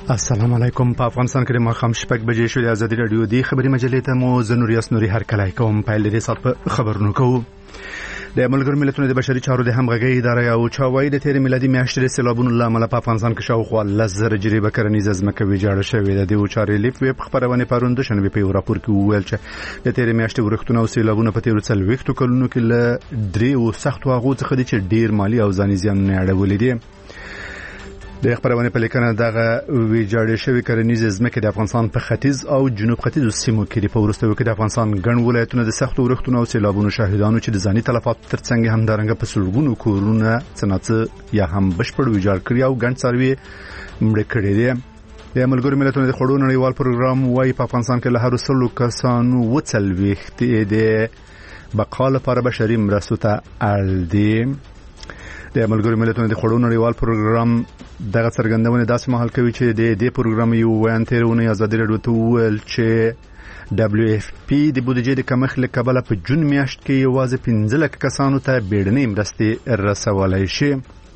السلام علیکم. په افغانستان کې د ماښام 6 بجې شو. د ازادي رادیو د خبري مجلې ته مو زنوریاس نوري هر کله کوم په لری صاحب خبرونه کوو. د ملګرو ملتونو د بشري چارو د همغږي ادارې او چاوي د 13 میلادي میاشتې سیلابونو لامل په افغانستان کې شاوخوا 10,000 جریبه کرنیز ځمکه ویجاړه شوې ده. د چارې لیف ویب خبرونه پروند شنبه په راپور کې وویل چې د 13 میاشتې ورښتونه او سیلابونو په تیر څل وختو کلونو کې له درې او سخت واغو څخه د ډیر مالی او ځاني زیان نه اړولې دي. د خبرونه په لیکنه دغه ویجاړې شوی کرنیز ځمکه د افغانستان په ختیځ او جنوب ختیځ سیمو کې په وروستیو کې د افغانستان ګڼ ولایتونه د سخت ورښتونو او سیلابونو شاهدانو چې د ځاني تلفات ترڅنګ هم درنګ په سلګونو کورونه څنګه یا هم بشپړ ویجاړ کړی او ګڼ څاروي مړ کړي دي. د ملګرو ملتونو د خړو نړیوال پروګرام وايي په افغانستان کې له هر څلو کسانو وڅلويخت د بقا لپاره بشري مرستو ته اړ دي. د ملګرو ملتونو د خړو نړیوال پروګرام دغه څرګندونه داسې مهال کوي چې د دې پروګرام یو ویان تیرونه ازادي رادیو ته ویل چې WFP د بودیجې د کمښت له کبله په جون میاشت کې یوازې 15 لک کسانو ته بیړنۍ مرستې رسولای شي.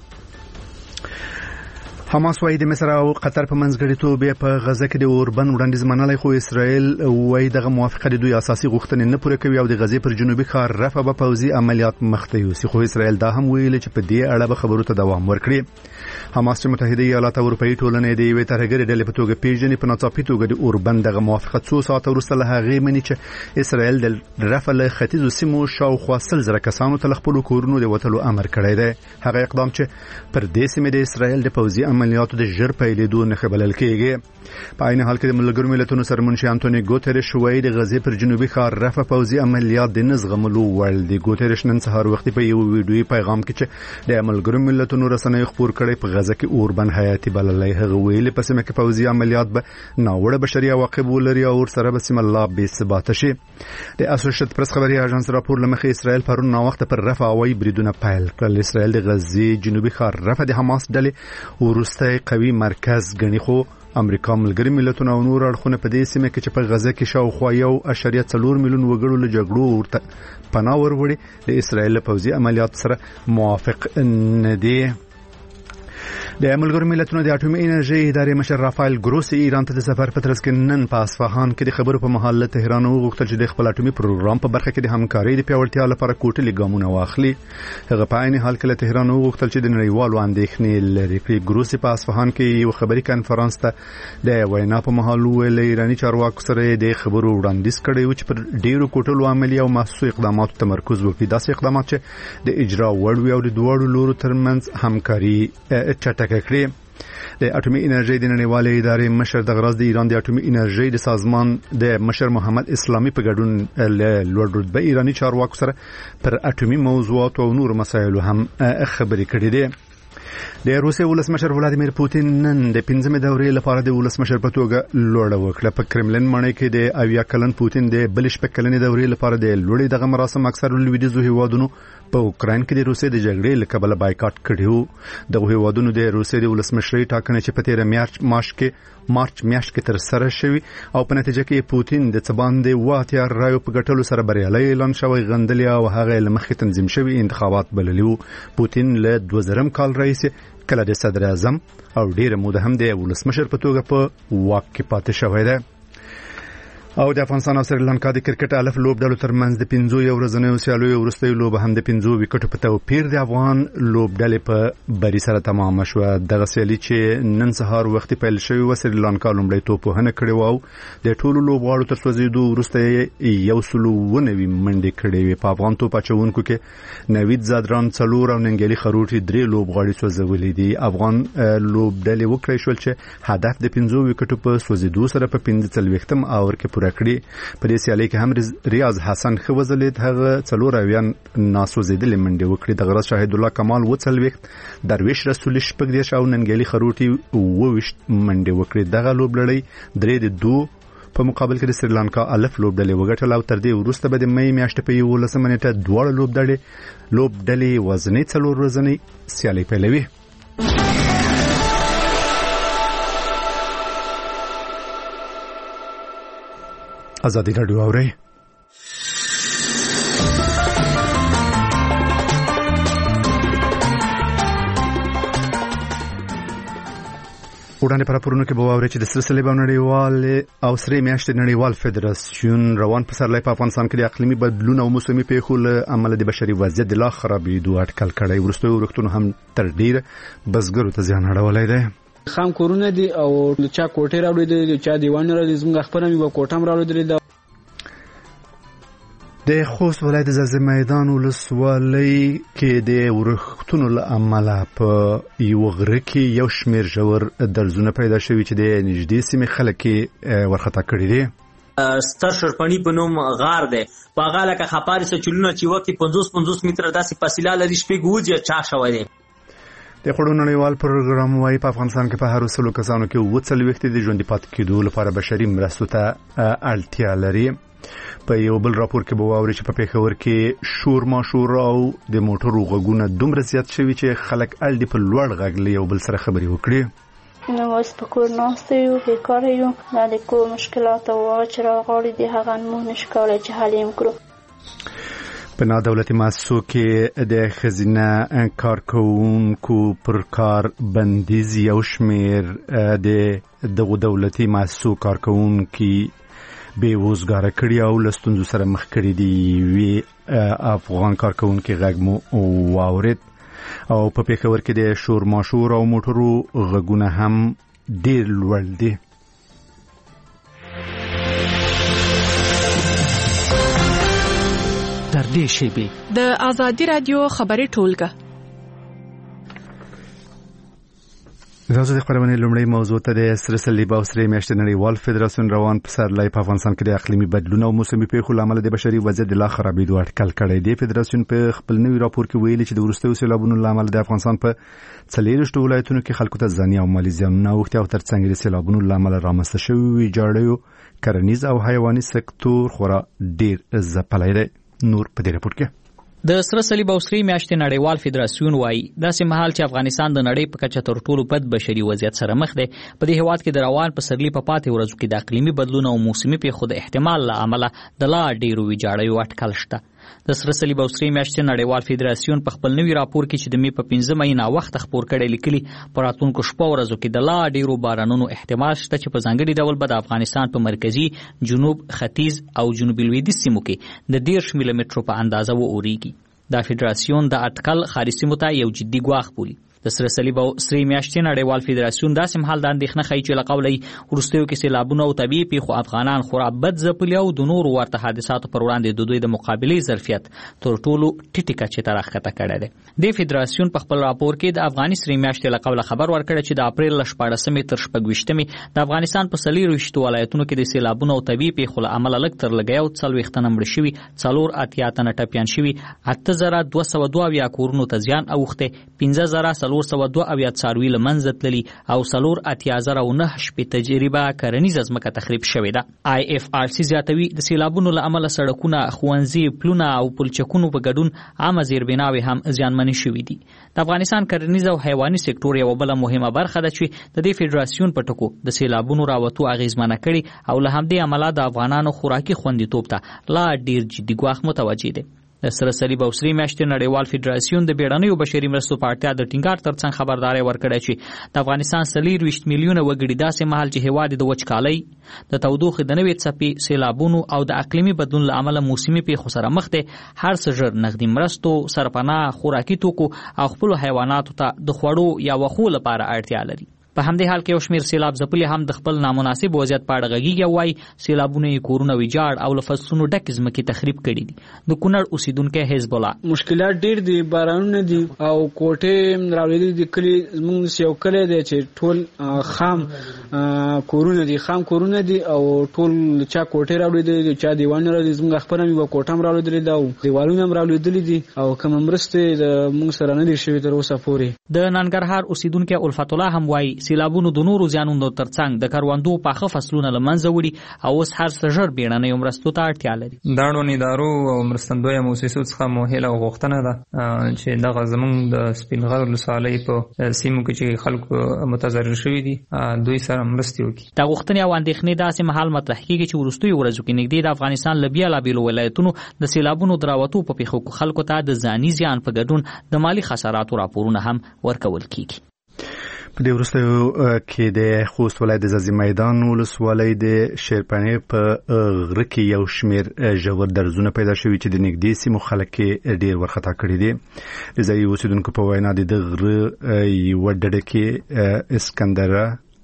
حماس وايي د مصر او قطر په منځګړیتوب په غزه کې د اوربن وړاندیز منلای، خو اسرائیل وايي دغه موافقه د دوی اساسي غوښتنې نه پوره کوي او د غزې پر جنوبي ښار رفح به پوځي عملیات مخته یوسي. خو اسرائیل دا هم ویلي چې په دې اړه به خبرو ته دوام ورکړي. حماس چې متحده ایالات او اروپאי ټولنې د یوې ترهګرې ډلې په توګه پیژني په ناڅاپي توګه د اوربن دغه موافقه څو ساعته وروسته له هغې مني چې اسرائیل د رفح له ختیځو سیمو شاوخوا 100,000 کسانو ته خپل کورونو د وټلو امر کړی دی. هغه اقدام چې پر دې سیمه د اسرائیل د پوځي عملیاتو د ژر پیلېدو نه خبرل کېږي. په عین حال کې د ملګرو ملتونو سرمنشي انټونی ګوتریش وايي د غزې پر جنوبي ښار رفح پوځي عملیات د نزغملو وړ دي. ګوتریش نن سهار وختي په یو ویډیوي پیغام کې چې د ملګرو ملتونو رسنیو خبر کړي په غزه کې اوربن حیاتي بللای. هغه ویلي په سیمه کې پوځي عملیات به ناوړه بشري عواقب ولري او سره به سیمه لا بې ثبات شي. د اسوسییټډ پریس خبري اژانس راپور لمخې اسرائیل پرون نو وخت پر رفح هوایي بریدونه پیل کړل. اسرائیل د غزې جنوبي ښار رفح د حماس ډلې ورسته قوي مرکز غني، خو امریکا ملګری ملتونه او نور اړخونه په دې سیمه کې چې په غزه کې شاوخوا 1.4 میلیون وګړو له جګړو ورته پناه وروړي د اسرائیل پوځي عملیات سره موافق نه دي. د ملګرو ملتونو د اټومي انرژي ادارې مشر رافایل ګروسی ایران ته د سفر په ترڅ کې نن په اصفهان کې د خبرو په محل له تهران وغوښتل چې د خپل اټومي پروګرام په برخه کې د همکارۍ د پیاوړتیا لپاره کوټلي ګامونه واخلي. هغه په عین حال کې له تهران وغوښتل چې د نړیوالو اندېښنې لري. په ګروسی په اصفهان کې یو خبري کانفرنس ته د وینا په محل ویل ایرانی چارواکو سره د خبرو وړاندیز کړي و چې پر ډیرو کوټلو عملی او محسوس اقداماتو تمرکز وکړي. داسې اقدامات چې د اجرا وړ وي او د دوه لورو ترمنځ همکاري چټکه کړي. د اټومي انرژي د نړیوالې ادارې مشر د غراز د ایران د اټومي انرژي د سازمان د مشر محمد اسلامي په ګډون له لوړ رتبه ایرانی چارواکو سره پر اټومي موضوعات او نور مسایلو هم خبرې کړې دي. د روسیې ولسمشر ولادیمیر پوتین نن د 15مې دورې لپاره د ولسمشر په توګه لوړه وکړه. په کرملین ماڼۍ کې د 80 کلن پوتین د بل شپږ کلنې دورې لپاره د لوړې دغه مراسم اکثر لویدیځو هیوادونو په اوکراین کې د روسیې د جګړې له کبله بایکاټ کړیو. دغه هیوادونو د روسیې د ولسمشرۍ ټاکنې چې په 13 مارچ میاشت کې تر سره شوی او په نتیجه کې پوتین د څباندې واتیا رایو په ګټلو سره بریالي اعلان شوی غندلې او هغه لمخې تنظیم شوی انتخابات بللیو. پوتین له 2000 کال رئیس کله د صدر اعظم او ډیره موده هم د ولسمشر په توګه په واک کې پاتې شوی دی. او د افغانستان او سریلانکا د کرکټ الف لوبډلو ترمنځ د 15 ورځنیو سیالیو وروستۍ لوبه هم د 15 وکټو په توپیر د افغان لوبډلې په بری سره تمام شوه. دغه سیالي چې نن سهار وختي پیل شوی و سریلانکا لومړی توپونه کړی و او د ټولو لوبغاړو تر سوځېدو وروسته 190 منډې کړې وې. په افغان توپ اچونکو کې نوید زادران 4 او ننګیلي خروټي 3 لوبغاړي سوځولې دي. افغان لوبډلې وکړی شول چې هدف د 15 وکټو په سوځېدو سره په 15 اور کې پوره کړی. په دې سیالي کې هم ریاض حسن خوځلید هغه 4 اویان ناسوځیدلې منډې وکړي. د غرض شاهد الله کمال وڅلويخت، درویش رسول شپږ دیش او ننګیلي خروټي 22 منډې وکړي. دغه لوبلړۍ 3-2 په مقابل کې د سریلانکا الف لوبډلې وګټل او تر دې وروسته به د مې میاشتې په 11 نیټه دواړه لوبډلې وزنې 4 ورځې سیالي پیلوي. ازادي رادیو اوري. وړاندې پر راپورونو کې به واورئ چې د سره صلیب نړیوال او سره میاشتې نړیوال فدراسیون روان پسرلی په افغانستان کې د اقلیمي بدلون او موسمي پیښو له امله د بشري وضعیت د لا خرابېدو اټکل کړی. وروستیو ورښتونو هم تر ډیره بزګرو ته زیان اړولی دی. خام کورونه دي او چا کوټې راوړي دي چا دیوان راوړي زموږ خپل مې و کوټم راوړي دي. د خوست ولایت زلزلې میدان ولسوالۍ کې د ورښتونو له امله په یو غره کې یو شمېر ژور درزونه پیدا شوي چې د نږدې سیمې خلک ورخطا کړي دي. ستر شرپنی په نوم غار دی په هغه لکه خپاري سچلونه چې وخت 50 متره داسې فاصله لري شپې ګوځي چا شوی دی. د خړو نړیوال پروګرام وايي په افغانستان کې په هر 100 کسانو کې 40 د ژوند پاتې کېدو لپاره بشري مرستو ته اړتیا لري. په یو بل راپور کې به واوري چې په پیښور کې شور ماشور او د موټرو غږونه دومره زیات شوي چې خلک اړ دي په لوړ غږ له یو بل سره خبرې وکړي. نو اوس په کور ناست یو بیکار یو د کور مشکلات او چې راغلي دي هغه مو نشو کولای چې حل یې کړو. په نادولتي مؤسسو کې د خزینه کارکونکو پر کار بندیز یو شمېر د دغو دولتي مؤسسو کارکونکي به وزګاره کړي او لستونزو سره مخ کړي دي. وی افغان کارکونکي غږ مو واورید او په پیښور کې د شور ماشور او موټرو غږونه هم ډیر لوړ دي. در دې شیبې د آزادي رادیو خبري ټولګه زه د خبرونه لومړی موضوع ته د سره صلیب او سره میاشتې نړیوال فدراسیون روان پسرلی په افغانستان کې د اقلیمي بدلون او موسمي پیښو لامل د بشري وضعیت د لا خرابېدو اټکل کړی دی. فدراسیون په خپل نوي راپور کې ویلي چې د وروستیو سیلابونو لامل د افغانستان په 40 ولایتونو کې خلکو ته ځاني او مالي زیانونه اوښتي او ترڅنګ د سیلابونو لامل رامنځته شوي ویجاړیو کرنیز او حیواني سکتور خورا ډیر ځپلی دی. نور په دې راپور کې د سره صلیب او سره میاشتې نړیوال فدراسیون وايي داسې مهال چې افغانستان د نړۍ په کچه تر ټولو بد بشري وضعیت سره مخ دی په دې هیواد کې د روان پسرلی په پاتې ورځو کې د اقلیمي بدلون او موسمي پیښو د احتمال له امله د لا ډیرو ویجاړیو اټکل شته. د سره صلیب او سره میاشتې نړیوال فدراسیون په خپل نوي راپور کې چې د می په 15 مې نه وخت خبر کړي لیکلي په راتلونکو شپو ورځو کې د لا ډیرو بارانونو احتمال شته چې په ځانګړي ډول به د افغانستان په مرکزي جنوب ختیځ او جنوب لویدیځ سیمو کې د 10 ملي مترو په اندازه ووريږي. دا فدراسیون د اټکل خارجي سیمو ته یو جدي ګواښ بولي. د سره صلیب او سره میاشتې نړیوال فدراسیون داسې مهال د اندېښنه ښیي چې له قوله وروستیو کې سیلابونه او طبیعي پیښو افغانان خورا بد ځپلي او د نورو ورته حادثاتو پر وړاندې د دوی د مقابلې ظرفیت تر ټولو ټیټه کچې ته راښکته کړی دی. د فدراسیون په خپل راپور کې د افغاني سره میاشتې له قوله خبر ورکړی چې د اپریل له 14 تر 26 د افغانستان په 40 ولایتونو کې د سیلابونو او طبیعي پیښو له امله لږ تر لږه 40 تنه مړه شوي 4 تنه ټپیان شوي 8202 کورونو ته زیان اوښتی 15402 څاروي له منځه تللي او 48009 شپې تجربه کرنیزه ځمکه تخریب شوې ده. IFRC زیاتوي د سیلابونو له امله سړکونه ښوونځي پلونه او پلچکونو په ګډون عامه زیربناوې هم زیانمنې شوې دي. د افغانستان کرنیزه او حیواني سکتور یو بل مهمه برخه ده چې د دې فدراسیون په ټکو د سیلابونو راوتو اغیزمنه کړي او له همدې عمله د افغانانو خوراکي خوندیتوب ته لا ډیر جدي ګواښ متوجه دي. د سره صلیب او سره میاشتې نړیوال فدراسیون د بیړنیو بشري مرستو په اړتیا د ټینګار ترڅنګ خبرداري ورکړې چې د افغانستان 40 میلیونه وګړي داسې مهال چې هیواد د وچکالۍ د تودوخې د نوې څپې سیلابونو او د اقلیمي بدلون له امله موسمي پیښو سره مخ دي هر څه ژر نقدي مرستو سرپناه خوراکي توکو او خپل حیواناتو ته د خوړو یا وخو لپاره اړتیا لري. په همدې حال کې یو شمېر سیلاب ځپلي هم د خپل نامناسب وضعیت په اړه غږیږي او وایي سیلابونه یې کورونه ویجاړ او له فصلونو ډکې ځمکې تخریب کړي دي. د کونړ اوسیدونکی حزب الله مشکلات ډېر دي بارانونه دي او کوټې راوړېدلي دي کلي زموږ یو کلی دی چې ټول خام کورونه دي او ټول چا کوټې راوړېدلي دي چا دیوالونه راوړېدلي زموږ خپله مې به کوټه هم راوړېدلې ده او دیوالونه هم راوړېدلي دي او کومه مرستې د موږ سره نه دي شوې تر اوسه پورې. د ننګرهار اوسیدونکی الفت الله هم وایي سیلابونو د نورو زیانونو ترڅنګ د کروندو پاخه فصلونه له منځه وړي او اوس هر څه ژر بیړنیو مرستو ته اړتیا لري. د اړوندو ادارو او مرستندویه مؤسسو څخه مو هیله او غوښتنه ده چې دغه زموږ د سپینغر ولسوالۍ په سیمو کې چې خلکو متضرر شوي دي دوی سره مرستې وکړي. دا غوښتنې او اندېښنې داسې مهال مطرح کېږي چې وروستیو ورځو کې نږدې د افغانستان له بېلابېلو ولایتونو د سیلابونو د راوتو په پیښو کې خلکو ته د ځاني زیان په ګډون د مالي خساراتو راپورونه هم ورکول کېږي. په دې وروستیو کې د خوست ولایت د ځاځي میدان ولسوالۍ د شیرپانې په غره کې یو شمېر ژور درزونه پیدا شوي چې د نږدې سیمو خلک ډېر ورخطا کړي دي. د ځایي اوسېدونکو په وینا د غره یوه ډډه کې اسکندره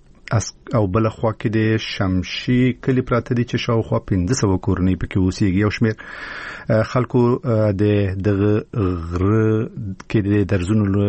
او بل خوا کې د شمشي کلی پراته دي چې شاوخوا 1500 کورنۍ پکې اوسېږي. یو شمېر خلکو دغه غره کې د درزونو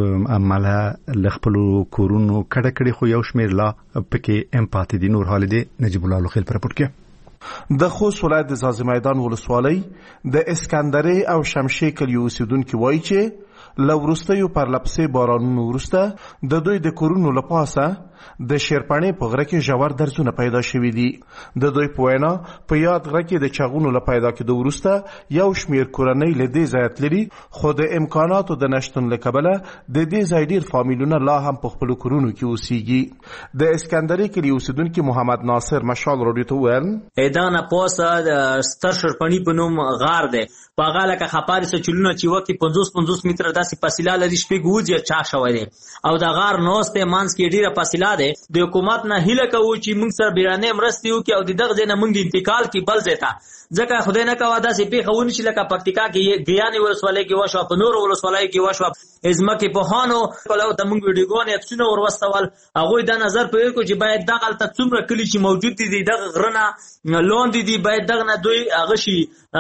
عمله له خپلو کورونو کډه کړي، خو یو شمېر لا پکې ام پاتې دي. نور حال دې نجیب الله لوخیل پر راپور کې. د خوست ولایت د ځاځي میدان ولسوالۍ د اسکندرې او شمشي کلی اوسېدونکي وایي چې له وروستیو پرلپسې بارانونو وروسته د دوی د کورونو له پاسه د شیرپانې په غره کې ژور درزونه پیدا شوي دي. د دوی په وینا په یاد غره کې د چغونو له پیدا کېدو وروسته یو شمېر کورنۍ له دې ځایه تللي، خو د امکاناتو د نشتون له کبله د دې ځای ډېر فامیلونه لا هم په خپلو کورونو کې اوسېږي. د اسکندرې کلي اوسېدونکي محمد ناصر مشال راډیو ته وویل دا نه پوسه د ستر شیرپانې په نوم غار دی، په هغه لکه خپاري څه چلونه چې وکي 50 متره داسې فاصله لري، شپږ وځي چا شوی دی او د غار نوسته مانس کې ډیره فاصله ده. د حکومت نه هیله کوو چې موږ سره بیرانه مرستې وکړي او د دغه ځای نه موږ انتقال کی بل ځای ته، ځکه خدای نه کوي داسې پیښه ونشي لکه پکتیکا کې ګیانې ولسوالۍ کې وشو، په نور ولسوالۍ کې وشو. ازمکه په هانو کولو ته موږ ویډیوګانې عکسونه وروستول، هغه د نظر په یو چې باید دغه ته څومره کلی چې موجود دي دغه غرنه لاندې دي باید دغه نه دوی هغه شي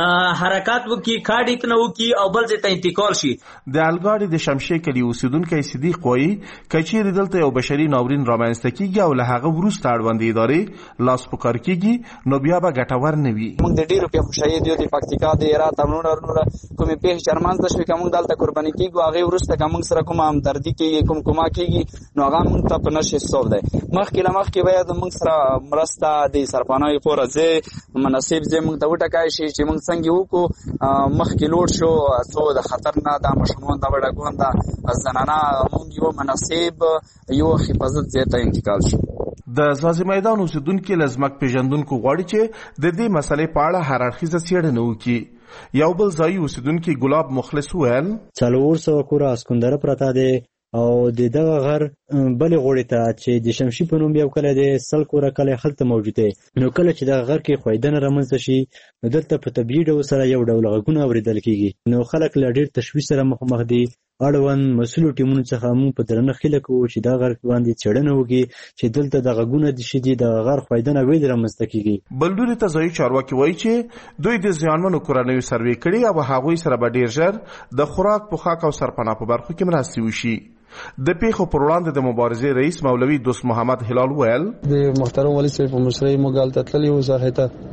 حرکت وکي، کاډیک نه وکي او بل ځای ته انتقال شي. د الګاډي د شمشي کلی اوسېدونکی صدیق وایي کچېرې دلته یو بشري ناورین رامنځته کیږي او له هغه وروسته اړوندې ادارې لاس په کار کیږي نو بیا به ګټور نه وي. موږ د ډیرو پیښو شاهد یو د پکتیکا د هرات او نور کومې پیښې چې رامنځته شوې کوم دلته قرباني کیږي هغه وروسته کوم سره کوم همدردي کیږي کوم کومه کیږي نو هغه موږ ته په نشه حساب دی. مخکې باید موږ سره مرسته د سرپناه پورې ځای مناسب ځای موږ ته وټاکای شي چې موږ څنګه وکړو مخکې لوړ شو څو د خطر نه د مشمون د وړاګون د زنانه موږ یو مناسب یو حفاظت ځای ته انتقال شو. د ځاځي میدان اوسېدونکي له ځمک پېژندونکو غواړي چې د دې مسلې په اړه هر اړخیزه څېړنه وکړي. یو بل ځایي اوسېدونکي ګلاب مخلص وویل 400 کوره اسکندره پرته ده او د دغه غر بلې غوړې ته چې د شمشي په نوم یو کلی دی 100 کوره کلی هلته موجود دی. نو کله چې دغه غر کې ښویدنه رامنځته شي نو دلته په طبیعي ډول سره یو ډول غږونه اورېدل کېږي، نو خلک له ډېر تشویش سره مخامخ دي. اړوند مسؤلو ټیمونو څخه موږ په درنه هیله کوو چې دا غر باندې څېړنه وکړي چې دلته د غږونه د شي د غر ښویدنه ولې رامنځته کېږي. بل لوري ته ځایي چارواکي وایي چې دوی د زیانمنو کورنیو سروې کړي او هغوی سره به ډېر ژر د خوراک پوښاک او سرپناه په برخو کې مرستې وشي. د پیښو پر وړاندې د مبارزې رئیس مولوي دوست محمد هلال ویل د محترم ولی صاحب په مشرۍ موږ هلته تللي وو ساحې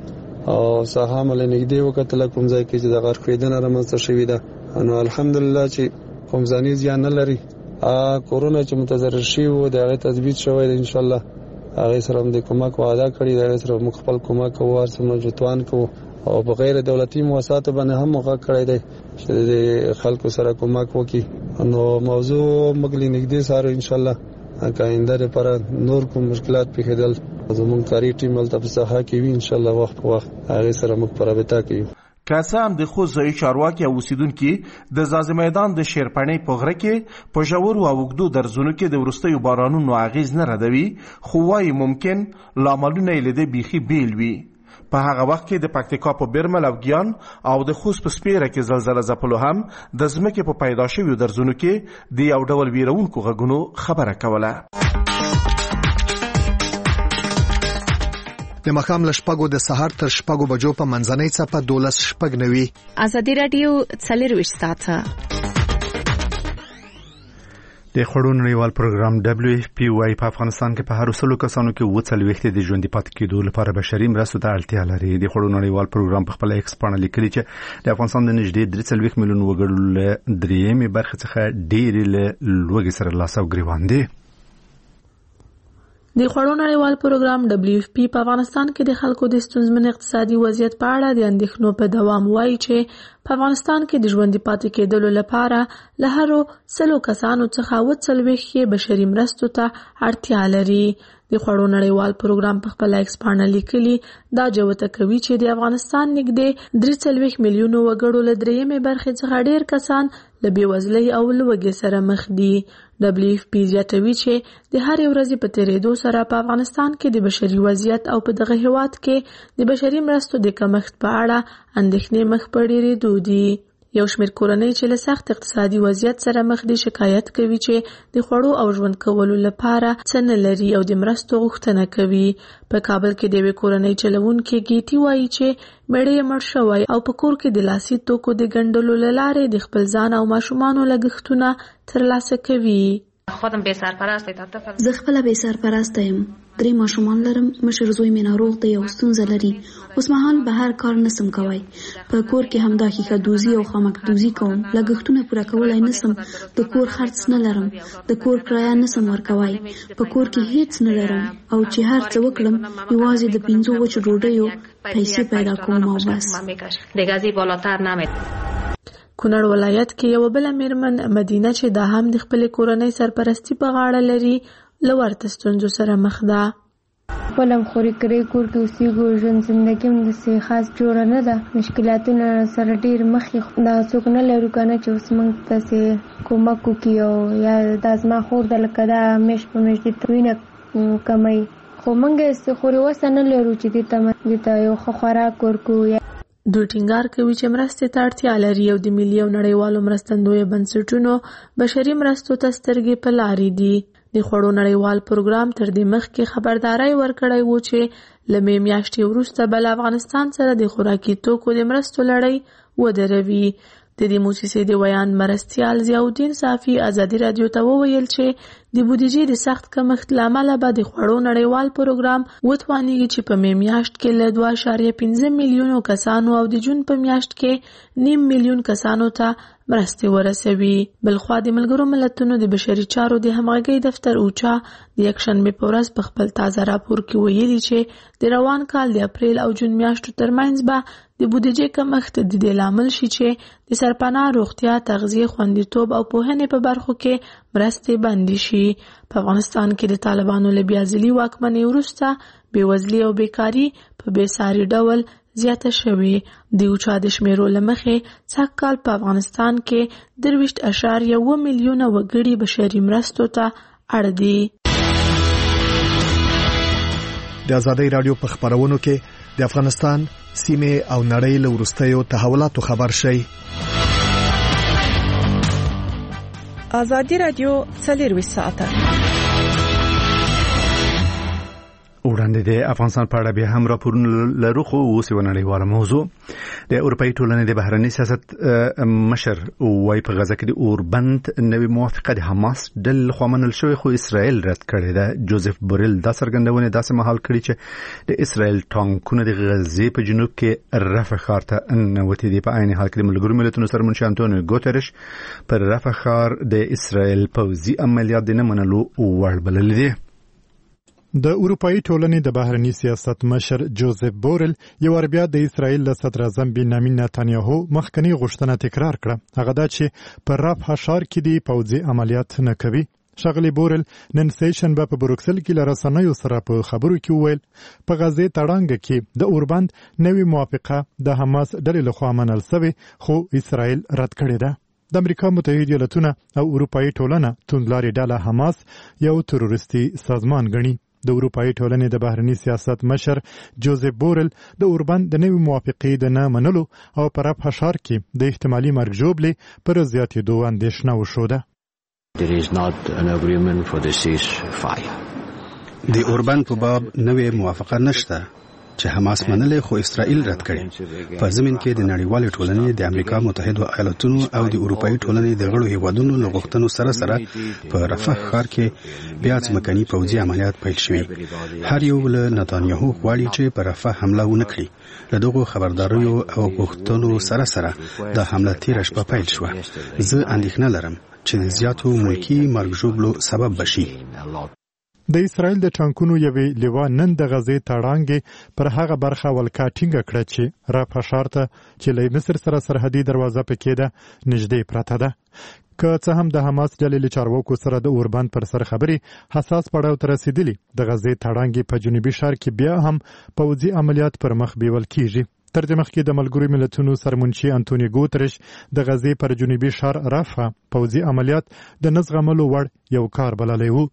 ته او ساحه مو له نږدې وکتله کوم ځای کې چې د غر ښویدنه رامنځته شوې ده. نو الحمدلله چې کوم ځاني زیان نه لري. کورونه چې متضرر شوي وو د هغې تثبیت شوی دی، انشاءالله هغې سره هم د کومک وعده کړې، د هغې سره موږ خپل کومک کوو، هر څه موجودوان کوو او په غیر دولتي مؤسساتو باندې هم غږ کړی دی چې د خلکو سره کومک وکړي. نو موضوع موږ له نږدې څارو انشاءالله که آینده لپاره نور کوم مشکلات پیښېدل زموږ کاري ټیم هلته په ساحه کې وي انشاءالله وخت په وخت هغې سره موږ په رابطه کې یو. که څه هم د خوست ځایي چارواکي او اوسېدونکي د ځاځي میدان د شیرپانې په غره کې په ژورو او اوږدو درزونو کې د وروستیو بارانونو اغېز نه ردوي، خو وایي ممکن لاملونه یې له دې بیخي بیل وي. په هغه وخت کې د پکتیکا په بیرمل او ګیان او د خوست په سپیره کې زلزله ځپلو هم د ځمکې په پیدا شویو درزونو کې د یو ډول ویرونکو غږونو خبره کوله. د ماښام له 6 د سهار تر 6 بجو په منځنۍ څپه 12:09. ازادي رادیو 24 ساعته د خړو نړیوال پروګرام WFP وايي په افغانستان کې په هر 100 کسانو کې 40 د ژوند پاتې کېدو لپاره بشري مرستو ته اړتیا لري. د خړو نړیوال پروګرام په خپل ایکس باندې لیکلي چې د افغانستان د نږدې 3 میلیون وګړو له درېیمې برخې څخه ډېری له لوږې سره لاس او ګریوان دي. د خړو نړیوال پروګرام WFP په افغانستان کې د خلکو د ستونزمن اقتصادي وضعیت په اړه د اندېښنو په دوام وایي چې په افغانستان کې د ژوند پاتې کېدلو لپاره له هر 100 کسانو څخه 40 بشري مرستو ته اړتیا لري. د خوړو نړیوال پروګرام په خپل ایکس پاڼه لیکلي دا جوته کوي چې د افغانستان نږدې 3 میلیون وګړو له درېیمې برخې څخه ډېر کسان له بېوزلۍ او لوږې سره مخ دي. WFP زیاتوي چې د هرې ورځې په تېرېدو سره په افغانستان کې د بشري وضعیت او په دغه هېواد کې د بشري مرستو د کمښت په اړه اندېښنې مخ په ډېرېدو دي. یو شمېر کورنۍ چې له سخت اقتصادي وضعیت سره مخ دي شکایت کوي چې د خوړو او ژوند کولو لپاره څه نه لري او د مرستو غوښتنه کوي. په کابل کې د یوې کورنۍ چلوونکې ګیتي وایي چې مېړه یې مړ شوی او په کور کې د لاسي توکو د ګنډلو له لارې د خپل ځان او ماشومانو لګښتونه ترلاسه کوي. زه خپله بې سرپرسته یم. 3 ماشومان لرم. مشر زوی مې ناروغ دی او ستونزه لري. اوس مهال بهر کار نسم کوی. په کور کې همدا ښیښه دوزي او خامک دوزي کوم. لګښتونه پوره کولای نسم. د کور خرڅ نه لرم. د کور کرایه نسم ورکوی. په کور کې هیڅ نه لرم او چې هر څه وکړم یوازې د 5 وچو ډوډیو پیسې پیدا کوم او بس. کونړ ولایت کې یو بل میرمن مدینه چې دا هم د خپل کورنۍ سرپرستی په غاړه لري له ورته ستونزو سره مخ ده. خپلم خوري کړی کور کې اوسېږو. ژوند زندګي هم داسې خاص جوړه نه ده. مشکلاتونه سره ډېر مخ یې دا څوک نه لرو که نه چې اوس موږ داسې کومک وکړي او یا دا زما خور ده لکه دا میاشت په میاشت دې ته وینه کمی خو موږ خوري وسه نه لرو چې دې ته یو ښه خوراک ورکړو. دوی ټینګار کوي چې مرستې ته اړتیا لري او د ملي او نړیوالو مرستندویه بنسټونو بشري مرستو ته سترګې په لارې دي. د خوړو نړیوال پروګرام تر دې مخکې خبرداری ورکړی و چې له مې میاشتې وروسته به له افغانستان سره د خوراکي توکو د مرستو لړۍ ودروي. د دې موسسې د ویان مرستیال ضیاءالدین صافي ازادي رادیو ته وویل چې د بودیجې د سخت کمښت له امله به د خوړو نړیوال پروګرام وتوانیږي چې په مې میاشت کې له 2.5 میلیونو کسانو او د جون په میاشت کې 1.5 میلیون کسانو ته مرستې ورسوي. بلخوا د ملګرو ملتونو د بشري چارو د همغږۍ دفتر اوچا د یکشنبې په ورځ په خپل تازه راپور کې ویلي چې د روان کال د اپریل او جون میاشتو ترمنځ به د بودیجې کمښت د دې لامل شي چې د سرپناه روغتیا، تغذیه، خوندیتوب او پوهنې په برخو کې مرستې بندي شي. په افغانستان کې د طالبانو له بیازلي واکمنۍ وروسته بېوزلي او بیکاري په بېساري ډول زیاته شوې. د اوچا د شمیرو له مخې سږ کال په افغانستان کې 23.1 میلیونه وګړي بشري مرستو ته اړ دي. د ازادۍ رادیو په خبرونو کې د افغانستان سیمه او نړۍ له وروستیو تحولاتو خبر شي. ازادي رادیو 24 ساعته وړاندې د افغانستان په اړه به هم راپورونه لرو خو اوس یو نړیواله موضوع. د اروپאי ټولنې د بهرنی سیاست مشر وايي په غزه کې د اوربند نوې موافقه د حماس ډلې لخوا منل شوې خو اسرائیل رد کړې ده. جوزف بوریل دا څرګندونه داسې مهال کړې چې د اسرائیل ټانکونه د غزې په جنوب کې رفح ښار ته ننوتي دي. په عین حال کې د ملګرو ملتونو سرمنشي انټونیو ګوتریش پر رفح ښار د اسرائیل پوځي عملیات نه منلو وړ بللي دي. د اروپאי ټولنې د بهرنی سیاست مشر جوزف بوریل یو بیا د اسرائیل له صدر اعظم بنیامین نتانیاهو مخکنی غوښتنه تکرار کړه، هغه دا چې پر رفح ښار کې د پوځي عملیات نه کوي. ښاغلی بوریل نن سهشنبه په بروکسل کې له رسنیو سره په خبرو کې وویل په غزې تړانګه کې د اوربند نوې موافقه د حماس ډلې لخوا منل شوې خو اسرائیل رد کړې ده. د امریکا متحده ایالتونه او اروپאי ټولنه توندلارې ډله حماس یو تروریستي سازمان ګڼي. د اروپאי ټولنې د بهرنی سیاست مشر جوزف بوریل د اوربند د نوې موافقې د نه منلو او پر رفح ښار کې د احتمالي مرګ ژوبلې پر زیاتېدو اندېښنه وښوده. د اوربند په باب نوې موافقه نشته چې حماس منلې خو اسرائیل رد کړي. په ضمن کې د نړیوال ټولنې د امریکا متحده ایالاتونو او د اروپאי ټولنې د غړو هیوادونو له غوښتنو سره په رفح ښار کې بیا ځمکني پوځي عملیات پیل شوي. هر یو له نتانیاهو غواړي چې په رفح حمله ونه کړي. له دغو خبرداریو او غوښتنو سره د حمله تیره شپه پیل شوه. زه اندېښنه لرم چې د زیاتو ملکي مرګ ژوبلو سبب بشي. د اسرائیل د ټانکونو یوې لیوا نن د غزې تړانګې پر هغه برخه ولکه ټینګه کړه چې رفح ښار ته چې له مصر سره سرحدي دروازه پکې ده نږدې پرته ده. که څه هم د حماس ډلې له چارواکو سره د اوربند پر سر خبرې حساس پړاو ته رسیدلي، د غزې تړانګې په جنوبي ښار کې بیا هم پوځي عملیات پر مخ بیول کیږي. تر دې مخکې د ملګرو ملتونو سرمنشي انټونیو ګوترش د غزې پر جنوبي ښار رافع پوځي عملیات د نه زغملو وړ یو کار بللی و.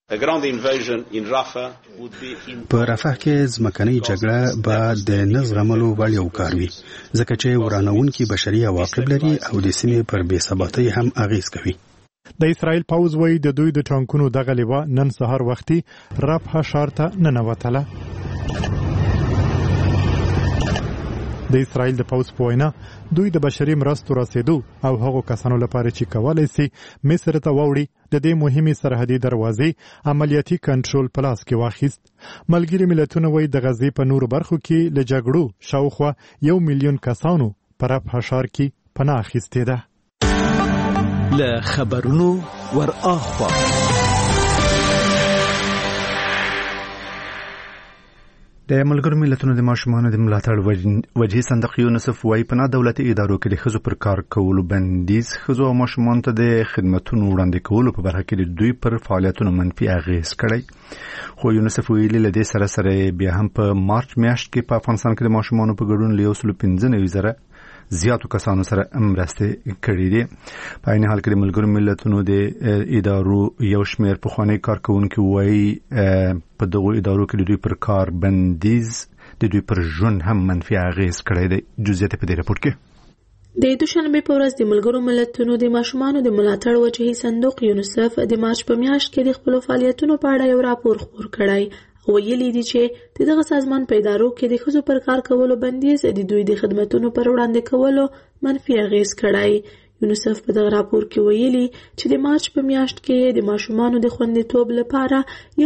په رافح کې ځمکنۍ جګړه به د نه زغملو وړ یو کار وي، ځکه چې ورانوونکي بشري عواقب لري او د سیمې پر بې ثباتۍ هم اغیز کوي. د اسرائیل پوځ وایي د دوی د ټانکونو دغه لیوه نن سهار وختي رافح ښار ته ننوتله. د اسرائیل د پوځ په وینا دوی د بشري مرستو رسیدو او هغو کسانو لپاره چې کولی سي مصر ته واوړي د دې مهمې سرحدي دروازې عملیاتي کنټرول په لاس کې واخیست. ملګري ملتونه وایي د غزې په نورو برخو کې له جګړو شاوخوا 1 میلیون کسانو په رافح ښار کې پناه اخیستې ده. له خبرونو ورآخوا د ملګرو ملتونو د ماشومانو د ملاتړ وجهي صندوق یونیسف وايي په دولتي ادارو کې د ښځو پر کار کولو بندیز ښځو او ماشومانو ته د خدماتو وړاندې کولو په برخه کې د دوی پر فعالیتونو منفي اغیز کړی. خو یونیسف ویلي له دې سره بیا هم په مارچ میاشت کې په افغانستان کې د ماشومانو په ګډون له 115,000 زیاتو کسانو سره مرستې کړې دي. په عین حال کې د ملګرو ملتونو د ادارو یو شمېر پخوانی کارکونکي وایي په دغو ادارو کې د دوی پر کار بندیز د دوی پر ژوند هم منفي اغیز کړی دی. جزئیات په دې راپور کې د دوشنبه په ورځ د ملګرو ملتونو د ماشومانو د ملاتړ وجهي صندوق یونیسف د مارچ په میاشت کې د خپل فعالیتونو په اړه یو راپور خپور کړی. ویلي دي چې دغه سازمان په ادارو کې د ښځو پر کار کولو بندیز د دوی د خدماتو پر وړاندې کولو منفي اغیز کړی. یونیسف په دغه راپور کې ویلي چې د مارچ په میاشت کې د ماشومانو د خوندیتوب لپاره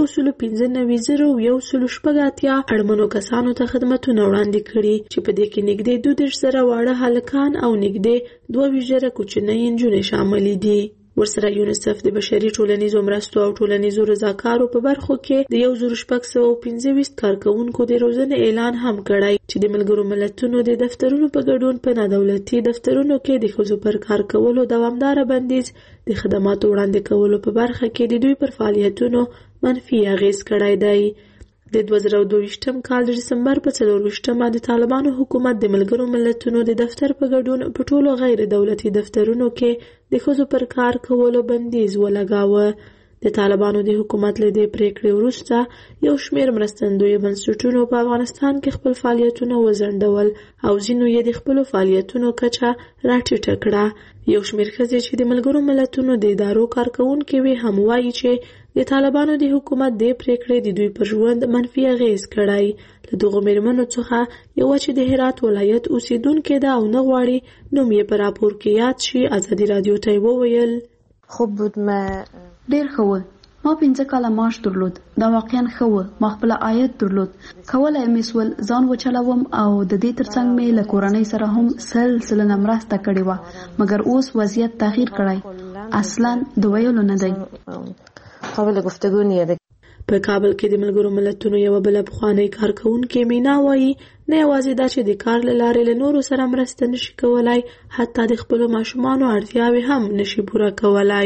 115,180 اړمنو کسانو ته خدماتونه وړاندې کړي چې په دې کې نږدې 22,000 واړه هلکان او نږدې 22,000 کوچنۍ نجونې شامل دي. ورسره یونیسف د بشري ټولنیزو مرستو او ټولنیزو رضاکارو په برخو کې د 1,625 کارکونکو د روزنې اعلان هم کړی چې د ملګرو ملتونو د دفترونو په ګډون په نادولتي دفترونو کې د ښځو پر کار کولو دوامداره بندیز د خدماتو وړاندې کولو په برخه کې د دوی پر فعالیتونو منفي اغیز کړی دی. د 2022 کال د دسمبر په 24 د طالبانو حکومت د ملګرو ملتونو د دفتر په ګډون په ټولو غیر دولتي دفترونو کې د ښځو پر کار کولو بندیز ولګاوه. د طالبانو د حکومت له دې پریکړې وروسته یو شمېر مرستندوی بنسټونو په افغانستان کې خپل فعالیتونه وځنډول او ځینو یې د خپلو فعالیتونو کچه راټیټه کړه. یو شمېر ښځې چې د ملګرو ملتونو د ادارو کارکونکې وي هم وایي چې د طالبانو د حکومت د پریکړې د دوی پر ژوند منفي اغیز کړی. له دغو مېرمنو څخه یوه چې د هرات ولایت اوسیدونکې ده او نه غواړي نوم یې په راپور کې یاد شي ازادي راډیو ته وویل خوب بود ډېر ښه و. ما 15 کاله معاش درلود. دا واقعا ښه و. ما خپل عاید درلود. کولی مې سول ځان وچلوم او د دې ترڅنګ مې له کورنۍ سره هم سلسله مرسته کړې وه، مګر اوس وضعیت تغییر کړی. اصلا د ویلو نه دی. قابل گفتگو نیه. په کابل کې د ملګرو ملتونو یو بل پخوانی کارکونکې مینا وایي نه یوازې دا چې د کار له لارې له نورو سره مرسته نشي کولای، حتی د خپلو ماشومانو اړتیاوې هم نشي پوره کولای.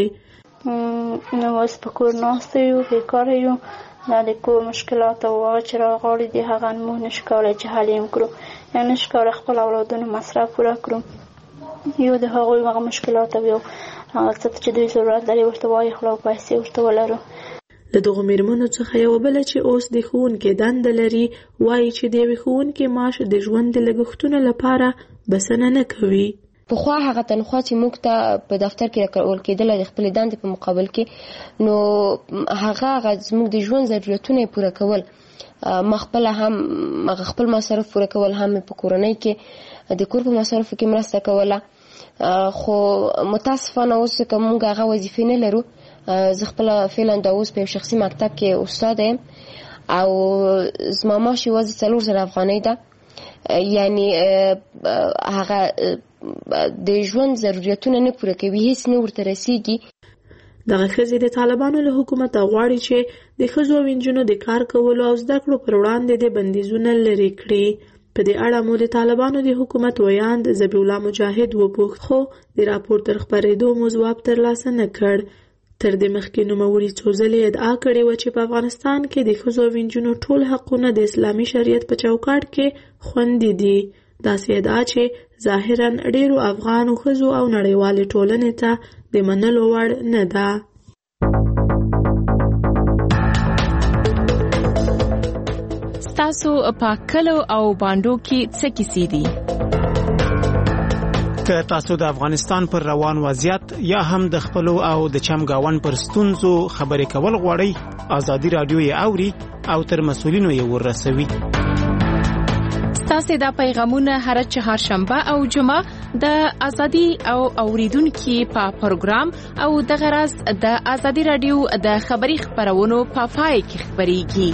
نو اوس په کور ناسته یو، بیکاره یو، دا د کور مشکلات او هغه چې راغلي دي هغه موږ نشو کولی چې حل یې کړو، یا نشو کولی خپل اولادونو مصرف پوره کړو. یو د هغوی هغه مشکلات او یو هغه څه چې دوی ضرورت لري ورته وایخلو او پیسې ورته ولرو. له دغو مېرمنو څخه یوه بله چې اوس د ښوونکې دنده لري وایي چې د یوې ښوونکې معاش د ژوند د لګښتونو لپاره بسنه نه کوي. پخوا هغه تنخوا چې موږ ته په دفتر کې راکول کېدله د خپلې دندې په مقابل کې، نو هغه زموږ د ژوند ضرورتونه یې پوره کول. ما خپله هم خپل مصرف پوره کول، هم په کورنۍ کې د کور په مصرفو کې مرسته کوله. خو متاسفانه اوس که موږ هغه وظیفې نه لرو. زه خپله فعلا دا اوس په یو شخصي مکتب کې استاد یم او زما معاش یوازې 4,000 افغانۍ ده. یعنی هغه د ژوند ضرورتونه نه پوره کوي، هیڅ نه ورته رسیږي. دغه ښځې د طالبانو له حکومته غواړي چې د ښځو او نجونو د کار کولو او زده کړو پر وړاندې د بندیزونه لرې کړي. په دې اړه مو د طالبانو د حکومت ویاند ذبیح الله مجاهد وپوښت، خو د راپور تر خپرېدو مو ځواب ترلاسه نه کړ. تر دې مخکې نوموړي څو ځلې ادعا کړې وه چې په افغانستان کې د ښځو او نجونو ټول حقونه د اسلامي شریعت په چوکاټ کې خوندي دي. داسې ادعا چې ظاهراً ډېرو افغانو ښځو او نړیوالې ټولنې ته د منلو وړ نه ده. ستاسو په کلو او بانډو کې څه کیسې دي؟ که تاسو د افغانستان پر روان وضعیت یا هم د خپلو او د چمګاون پر ستونزو خبرې کول غواړئ، ازادي رادیو یې اوري او تر مسؤلینو یې ورسوي. ستاسو دا پیغامونه هر چهارشنبه او جمعه د ازادي او اوریدونکو په پروګرام او د غرض د ازادي رادیو د خبري خبرونو په پای کې خبريږي.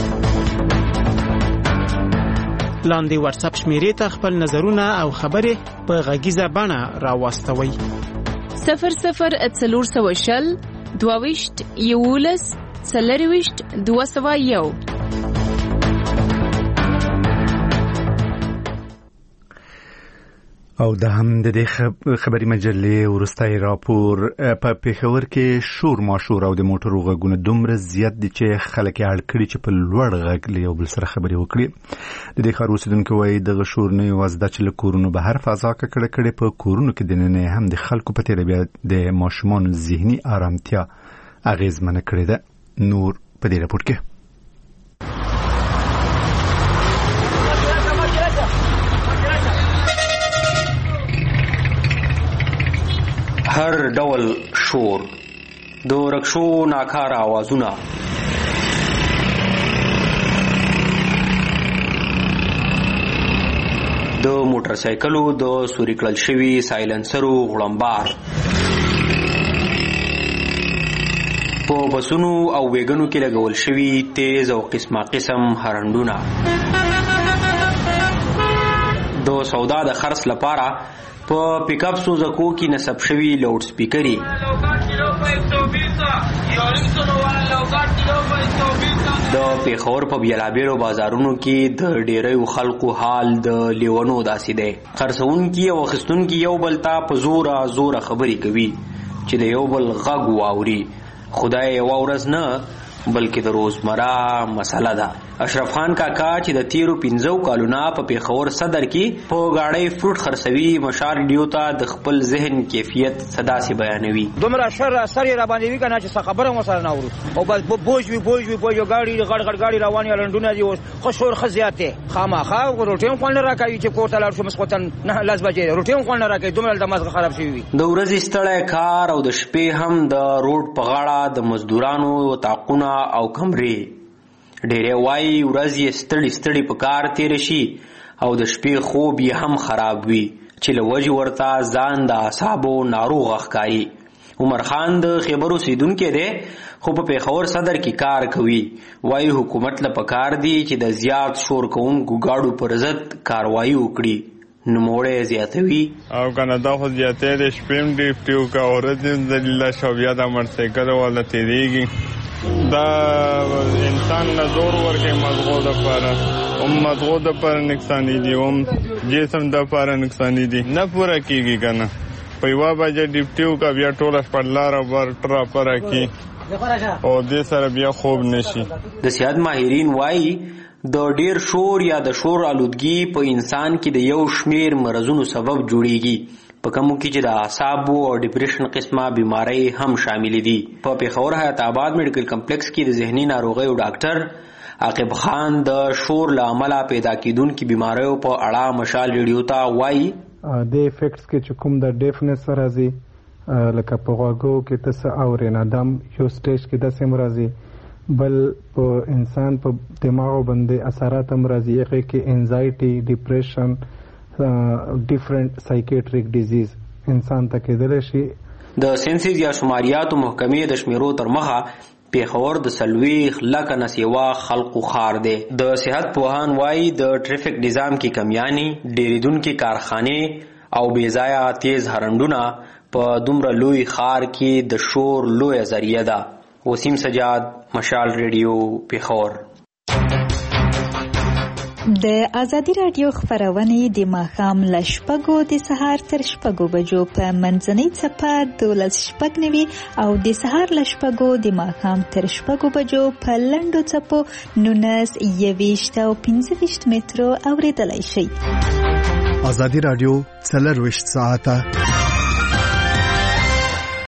لاندې واتس اپ شمیرې ته خپل نظرونه او خبرې په غږیزه بڼه راوستوي. 0040 22 11 40 201. او د هم د خبري مجلې ورستای راپور په پیښور کې شور ماشور او د موټرو غږونه دومره زیات دي چې خلک یې اړ کړي چې په لوړ غږ له یو بل سره خبرې وکړي. د دې ښار اوسیدونکو وایي دغه شور نه یوازې دا چې له کورونو بهر فضا ککړه کړي، په کورونو کې دننه هم د خلکو په تیره بیا د ماشومانو ذهني آرامتیا اغیزمنه کړې ده. نور په دې راپور کې هر ډول شور، د رکشو ناکاره آوازونه، د موټر سایکلو د سوري کړل شوي سایلنسرو غړمبار، په بسونو او ویګنو کې لګول شوي تیز او قسمه قسم هرنډونه، د سودا د خرڅ لپاره په پیک اپ سوزکو کې نصب شوي لاوډ سپیکري، د پیښور په بیلابیلو بازارونو کې د ډیرو خلکو حال د لیونو داسې دی. خرڅونکي او اخیستونکي یو بل ته په زوره زوره خبرې کوي چې د یو بل غږ واوري. خدای یو ورځ نه بلکې د روزمره مسله ده. اشرف خان کاکا چې د تیرو 15 کالونه په پیښور صدر کې په گاډۍ فروټ خرڅوي، مشال ریډیو ته د خپل ذهن کیفیت صدا سي بیانوي. دومره شر اثر را باندې وی کنه چې څه خبره مو سره نه اورو او بس بوج وی گاډي غړ گاډي رواني لندونه دي خو شور خزياته خامخا روټین خون راکوي چې کوټه لار شو مسقطن نه لاس بجې روټین خون راکوي. دومره د مزه خراب شي وي. د ورځې ستړی کار او د شپې هم د روډ په غاړه د مزدورانو تاقونه او کمرې. ډېرې وایي ورځ یې ستړي په کار تیر شي او د شپې خوب یې هم خراب وي چې له وجې ورته ځان د اعصابو ناروغ ښکاري. عمر خان د خیبر اوسیدونکی دی خو په پیښور صدر کې کار کوي. وایي حکومت له پکار دی چې د زیات شور کوونکو گاډو پر ضد کاروایي وکړي. نوموړی زیاتوي او کنه دا خو زیاتې د شپې هم ډیپټیو کا ورځ د شو بیا د موټرسایکل والا تیریږي. دا انسان نه زور ورکې مغزو د پاره پر نقصانی دي هم جسم د پاره نقصانی دي نه پوره کیږي کنه. په یوه بجه ډیپټیو کا بیا ټول خپلار ور ټراپر کی او دې سره بیا خوب نشي. د صحت ماهرین وایي د ډیر شور یا د شور آلودګي په انسان کې د یو شمیر مرزونو سبب جوړیږي، په کومو کې چې د اعصابو او ډیپریشن قسمه بیماری هم شامل دي. په پیښور حیات آباد میډیکل کمپلیکس کې د ذهني ناروغیو ډاکټر عاقب خان د شور له امله پیدا کیدونکو بیماریو په اړه مشال ریډیو ته وایي د افیکټس کې چې کوم د ډیفنس راځي لکه په غوږو کې تاسو اورئ نه دم یو سټیج کې د سیم راځي، بل په انسان په دماغ باندې اثرات هم راځي، هغه کې انزایټي، ډیپریشن، ډیفرنٹ سایکیټریک ډیزیز انسان ته کېدل شي. د سنسز یا شماریاتو محکمې د شمیرو تر مخه پیښور د 40 لکه نه سیوا خلقو خار دی. د صحت پوهان وایي د ټریفیک نظام کې کمیاني، ډیریدونکو کارخانه او بیځایه تیز هرنډونه په دومره لوی خار کې د شور لوی ذریعہ ده. وسیم سجاد، مشال ریډیو، پیښور. د ازادي رادیو خبرونه د ماښام له 6 د سهار تر 6 بجو په منځنۍ چپه 12:09 او د سهار له 6 د ماښام تر 6 بجو په لنډو چپو 19 او 15 مترو اوریدلای شئ. ازادي رادیو 24 ساعته